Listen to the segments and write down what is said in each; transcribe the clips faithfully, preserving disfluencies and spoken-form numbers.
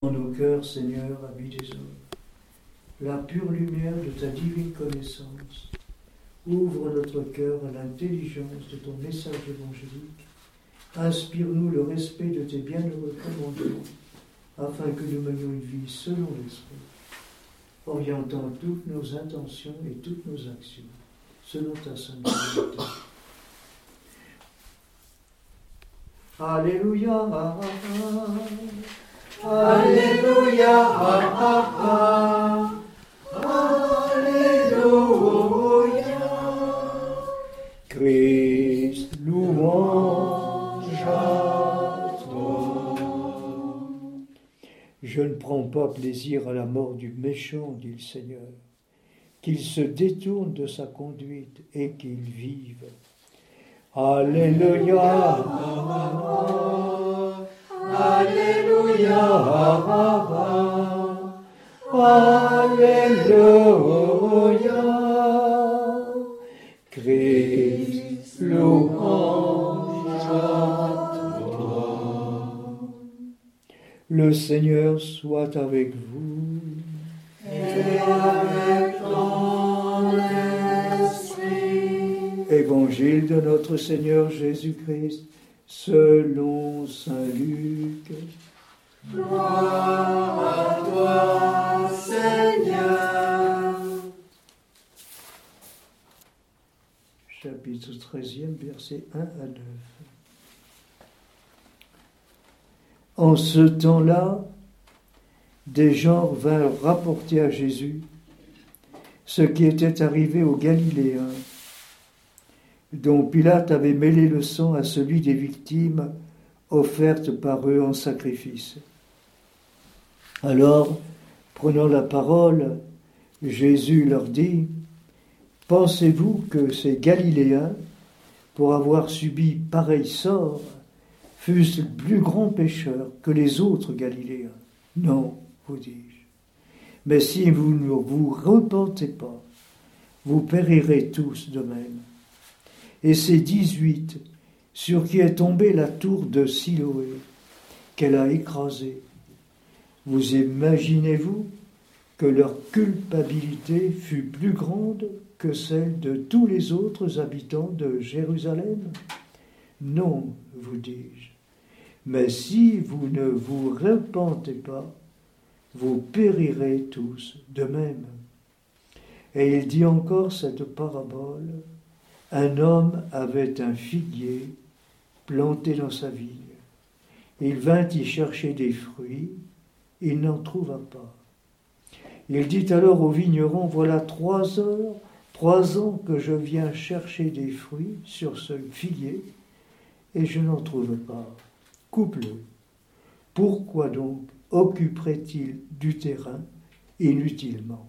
Dans nos cœurs, Seigneur, ami des hommes, la pure lumière de ta divine connaissance, ouvre notre cœur à l'intelligence de ton message évangélique. Inspire-nous le respect de tes bienheureux commandements, afin que nous menions une vie selon l'Esprit, orientant toutes nos intentions et toutes nos actions, selon ta sainte volonté. Alléluia, Alléluia, Alléluia, Christ, louange à toi. Je ne prends pas plaisir à la mort du méchant, dit le Seigneur, qu'il se détourne de sa conduite et qu'il vive. Alléluia, Alléluia, Alléluia, Christ, louange à toi. Le Seigneur soit avec vous. Et avec ton esprit. Évangile de notre Seigneur Jésus-Christ, selon saint Luc. Gloire à toi, Seigneur. Chapitre treizième, versets un à neuf. En ce temps-là, des gens vinrent rapporter à Jésus ce qui était arrivé aux Galiléens, dont Pilate avait mêlé le sang à celui des victimes offertes par eux en sacrifice. Alors, prenant la parole, Jésus leur dit : « Pensez-vous que ces Galiléens, pour avoir subi pareil sort, fussent plus grands pécheurs que les autres Galiléens ? Non, vous dis-je. Mais si vous ne vous repentez pas, vous périrez tous de même. » Et ces dix-huit, sur qui est tombée la tour de Siloé, qu'elle a écrasée, vous imaginez-vous que leur culpabilité fut plus grande que celle de tous les autres habitants de Jérusalem ? Non, vous dis-je. Mais si vous ne vous repentez pas, vous périrez tous de même. Et il dit encore cette parabole : un homme avait un figuier planté dans sa vigne. Il vint y chercher des fruits, il n'en trouva pas. Il dit alors au vigneron : voilà trois heures, trois ans que je viens chercher des fruits sur ce figuier, et je n'en trouve pas. Coupe-le. Pourquoi donc occuperait-il du terrain inutilement ?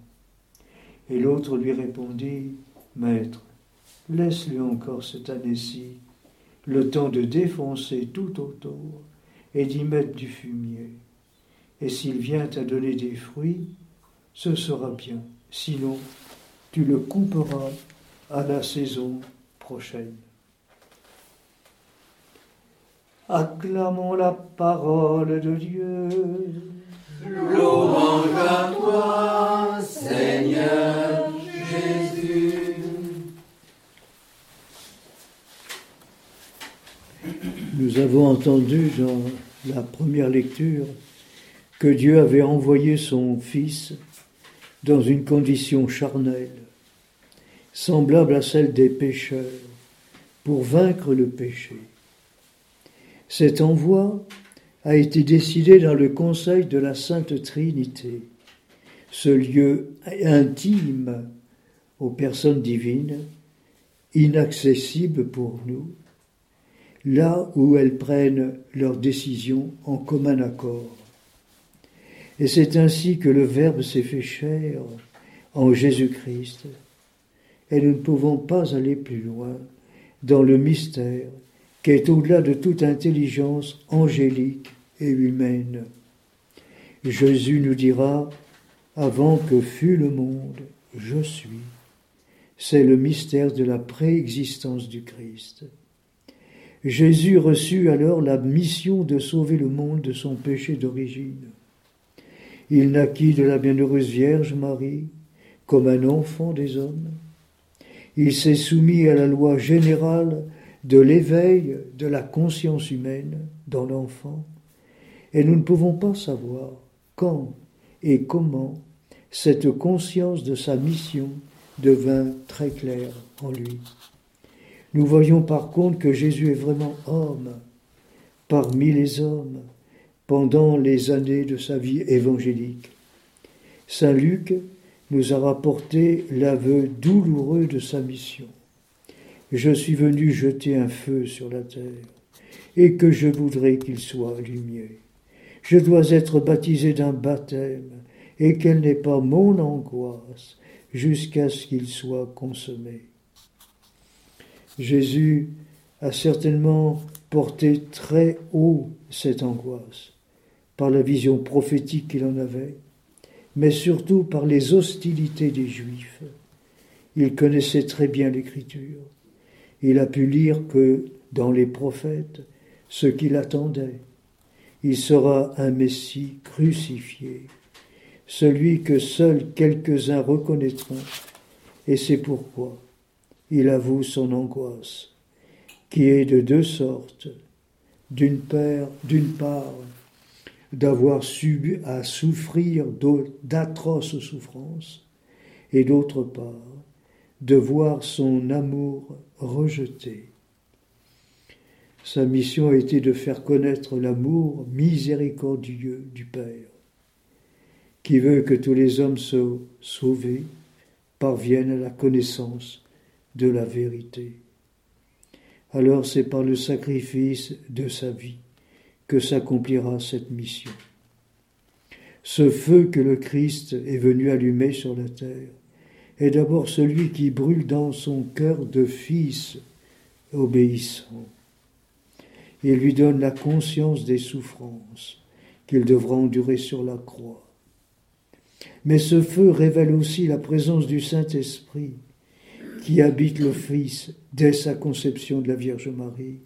Et l'autre lui répondit : Maître, laisse-lui encore cette année-ci le temps de défoncer tout autour et d'y mettre du fumier. Et s'il vient à donner des fruits, ce sera bien. Sinon, tu le couperas à la saison prochaine. Acclamons la parole de Dieu. Louange à toi, Seigneur Jésus. Nous avons entendu dans la première lecture que Dieu avait envoyé son Fils dans une condition charnelle, semblable à celle des pécheurs, pour vaincre le péché. Cet envoi a été décidé dans le conseil de la Sainte Trinité, ce lieu intime aux personnes divines, inaccessible pour nous, là où elles prennent leurs décisions en commun accord. Et c'est ainsi que le Verbe s'est fait chair en Jésus-Christ. Et nous ne pouvons pas aller plus loin dans le mystère qui est au-delà de toute intelligence angélique et humaine. Jésus nous dira : avant que fût le monde, je suis. C'est le mystère de la préexistence du Christ. Jésus reçut alors la mission de sauver le monde de son péché d'origine. Il naquit de la bienheureuse Vierge Marie comme un enfant des hommes. Il s'est soumis à la loi générale de l'éveil de la conscience humaine dans l'enfant, et nous ne pouvons pas savoir quand et comment cette conscience de sa mission devint très claire en lui. Nous voyons par contre que Jésus est vraiment homme parmi les hommes pendant les années de sa vie évangélique. Saint Luc nous a rapporté l'aveu douloureux de sa mission. Je suis venu jeter un feu sur la terre, et que je voudrais qu'il soit allumé. Je dois être baptisé d'un baptême, et quelle n'est pas mon angoisse, jusqu'à ce qu'il soit consommé. Jésus a certainement porté très haut cette angoisse, par la vision prophétique qu'il en avait, mais surtout par les hostilités des Juifs. Il connaissait très bien l'Écriture. Il a pu lire que, dans les prophètes, ce qu'il attendait, il sera un Messie crucifié, celui que seuls quelques-uns reconnaîtront, et c'est pourquoi il avoue son angoisse, qui est de deux sortes. D'une part, d'une part d'avoir subi à souffrir d'atroces souffrances, et d'autre part, de voir son amour rejeté. Sa mission a été de faire connaître l'amour miséricordieux du Père, qui veut que tous les hommes soient sauvés, parviennent à la connaissance de la vérité. Alors c'est par le sacrifice de sa vie que s'accomplira cette mission. Ce feu que le Christ est venu allumer sur la terre est d'abord celui qui brûle dans son cœur de fils obéissant. Il lui donne la conscience des souffrances qu'il devra endurer sur la croix. Mais ce feu révèle aussi la présence du Saint-Esprit qui habite le Fils dès sa conception de la Vierge Marie.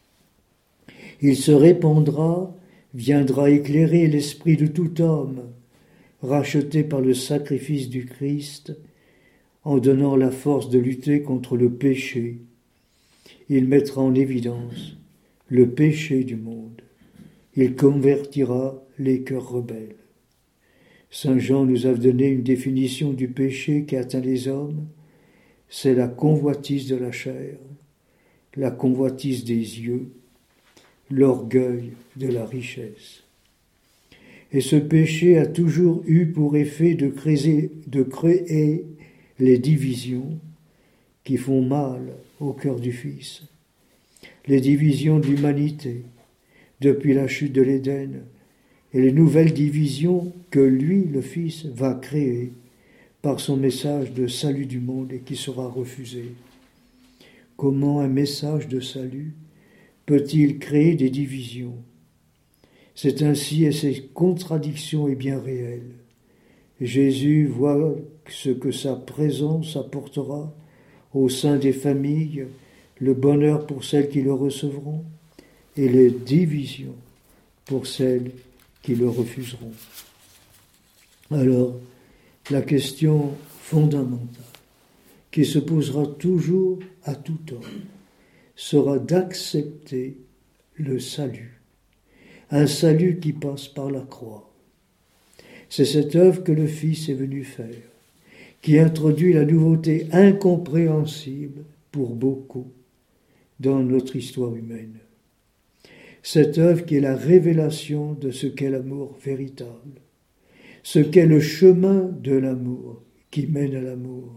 Il se répandra, viendra éclairer l'esprit de tout homme, racheté par le sacrifice du Christ, en donnant la force de lutter contre le péché. Il mettra en évidence le péché du monde. Il convertira les cœurs rebelles. Saint Jean nous a donné une définition du péché qui atteint les hommes. C'est la convoitise de la chair, la convoitise des yeux, l'orgueil de la richesse. Et ce péché a toujours eu pour effet de créer, de créer les divisions qui font mal au cœur du Fils. Les divisions de l'humanité depuis la chute de l'Éden et les nouvelles divisions que lui, le Fils, va créer par son message de salut du monde et qui sera refusé. Comment un message de salut peut-il créer des divisions? C'est ainsi, et cette contradiction est bien réelle. Jésus voit ce que sa présence apportera au sein des familles, le bonheur pour celles qui le recevront et les divisions pour celles qui le refuseront. Alors, la question fondamentale qui se posera toujours à tout homme sera d'accepter le salut, un salut qui passe par la croix. C'est cette œuvre que le Fils est venu faire, qui introduit la nouveauté incompréhensible pour beaucoup dans notre histoire humaine. Cette œuvre qui est la révélation de ce qu'est l'amour véritable, ce qu'est le chemin de l'amour qui mène à l'amour.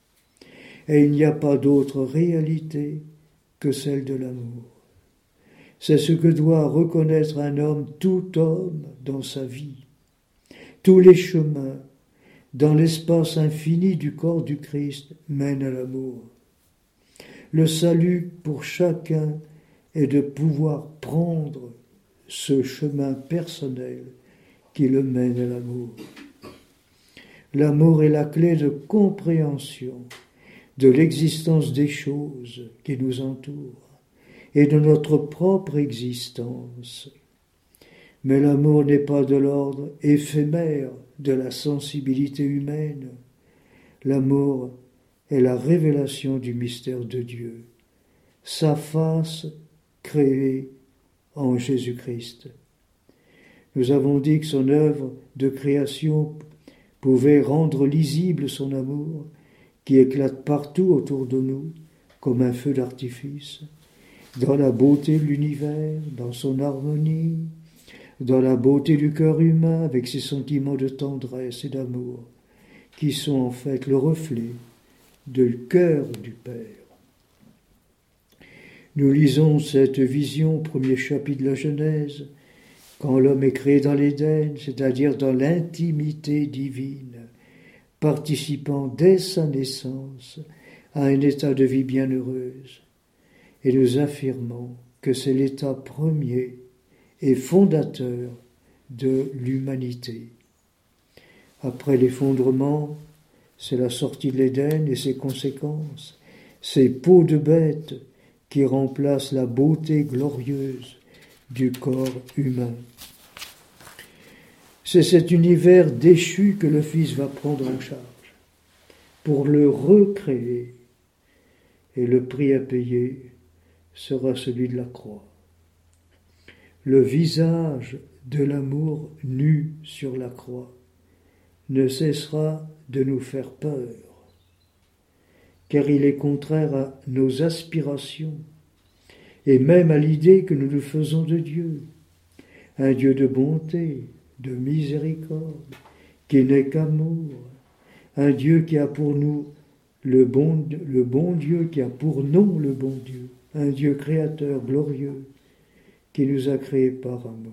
Et il n'y a pas d'autre réalité que celle de l'amour. C'est ce que doit reconnaître un homme, tout homme, dans sa vie. Tous les chemins, dans l'espace infini du corps du Christ, mènent à l'amour. Le salut pour chacun est de pouvoir prendre ce chemin personnel qui le mène à l'amour. L'amour est la clé de compréhension de l'existence des choses qui nous entourent et de notre propre existence. Mais l'amour n'est pas de l'ordre éphémère de la sensibilité humaine. L'amour est la révélation du mystère de Dieu, sa face créée en Jésus-Christ. Nous avons dit que son œuvre de création pouvait rendre lisible son amour, qui éclate partout autour de nous, comme un feu d'artifice, dans la beauté de l'univers, dans son harmonie, dans la beauté du cœur humain, avec ses sentiments de tendresse et d'amour, qui sont en fait le reflet du cœur du Père. Nous lisons cette vision au premier chapitre de la Genèse, quand l'homme est créé dans l'Éden, c'est-à-dire dans l'intimité divine, participant dès sa naissance à un état de vie bienheureuse. Et nous affirmons que c'est l'état premier et fondateur de l'humanité. Après l'effondrement, c'est la sortie de l'Éden et ses conséquences, ces peaux de bête qui remplacent la beauté glorieuse du corps humain. C'est cet univers déchu que le Fils va prendre en charge pour le recréer, et le prix à payer sera celui de la croix. Le visage de l'amour nu sur la croix ne cessera de nous faire peur, car il est contraire à nos aspirations et même à l'idée que nous nous faisons de Dieu, un Dieu de bonté, de miséricorde, qui n'est qu'amour, un Dieu qui a pour nous le bon, le bon Dieu, qui a pour nom le bon Dieu, un Dieu créateur glorieux, qui nous a créés par amour.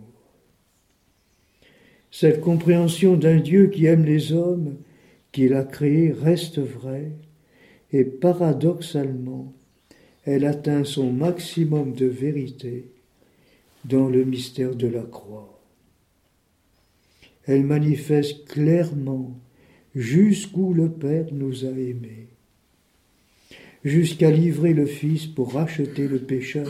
Cette compréhension d'un Dieu qui aime les hommes, qu'il a créés, reste vraie, et paradoxalement, elle atteint son maximum de vérité dans le mystère de la croix. Elle manifeste clairement jusqu'où le Père nous a aimés, jusqu'à livrer le Fils pour racheter le pécheur.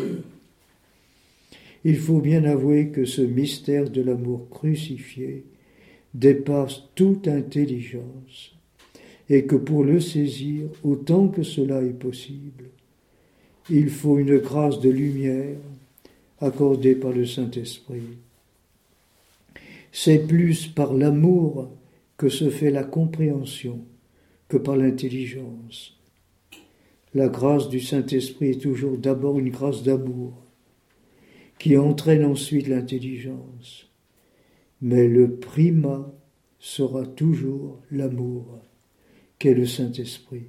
Il faut bien avouer que ce mystère de l'amour crucifié dépasse toute intelligence et que pour le saisir, autant que cela est possible, il faut une grâce de lumière accordée par le Saint-Esprit. C'est plus par l'amour que se fait la compréhension que par l'intelligence. La grâce du Saint-Esprit est toujours d'abord une grâce d'amour, qui entraîne ensuite l'intelligence. Mais le primat sera toujours l'amour, qu'est le Saint-Esprit.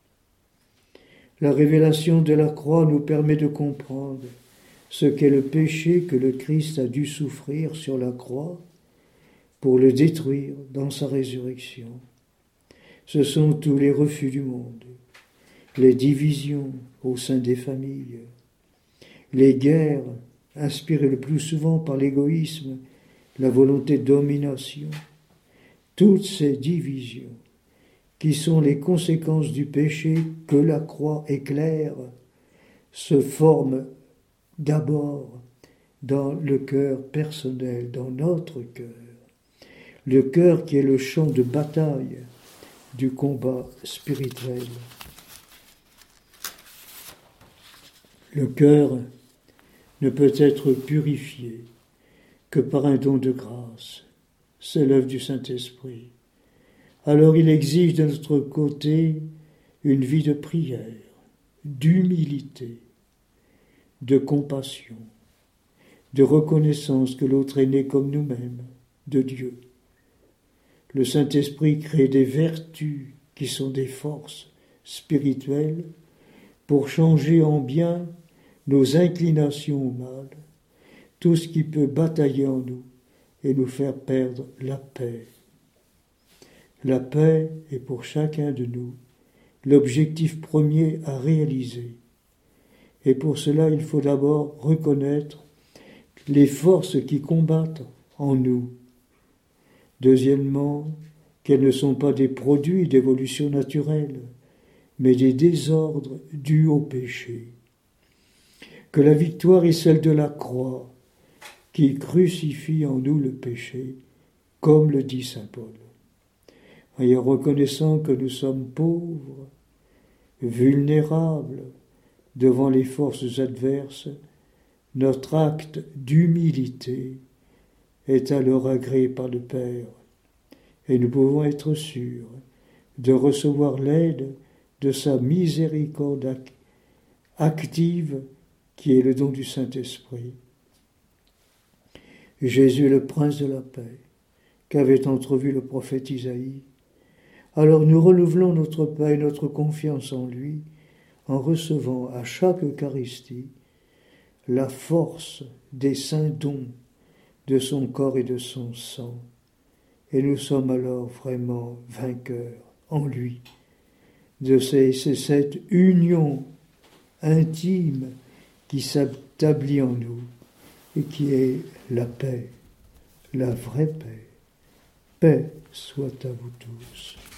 La révélation de la croix nous permet de comprendre ce qu'est le péché que le Christ a dû souffrir sur la croix pour le détruire dans sa résurrection. Ce sont tous les refus du monde, les divisions au sein des familles, les guerres inspirées le plus souvent par l'égoïsme, la volonté de domination, toutes ces divisions qui sont les conséquences du péché que la croix éclaire, se forment d'abord dans le cœur personnel, dans notre cœur. Le cœur qui est le champ de bataille du combat spirituel. Le cœur ne peut être purifié que par un don de grâce. C'est l'œuvre du Saint-Esprit. Alors il exige de notre côté une vie de prière, d'humilité, de compassion, de reconnaissance que l'autre est né comme nous-mêmes, de Dieu. Le Saint-Esprit crée des vertus qui sont des forces spirituelles pour changer en bien nos inclinations au mal, tout ce qui peut batailler en nous et nous faire perdre la paix. La paix est pour chacun de nous l'objectif premier à réaliser. Et pour cela, il faut d'abord reconnaître les forces qui combattent en nous. Deuxièmement, qu'elles ne sont pas des produits d'évolution naturelle, mais des désordres dus au péché. Que la victoire est celle de la croix, qui crucifie en nous le péché, comme le dit saint Paul. Et en reconnaissant que nous sommes pauvres, vulnérables devant les forces adverses, notre acte d'humilité est alors agréé par le Père, et nous pouvons être sûrs de recevoir l'aide de sa miséricorde active, qui est le don du Saint-Esprit. Jésus est le prince de la paix, qu'avait entrevu le prophète Isaïe. Alors nous renouvelons notre paix et notre confiance en lui, en recevant à chaque Eucharistie la force des saints dons de son corps et de son sang. Et nous sommes alors vraiment vainqueurs en lui. De ces, c'est cette union intime qui s'établit en nous et qui est la paix, la vraie paix. Paix soit à vous tous.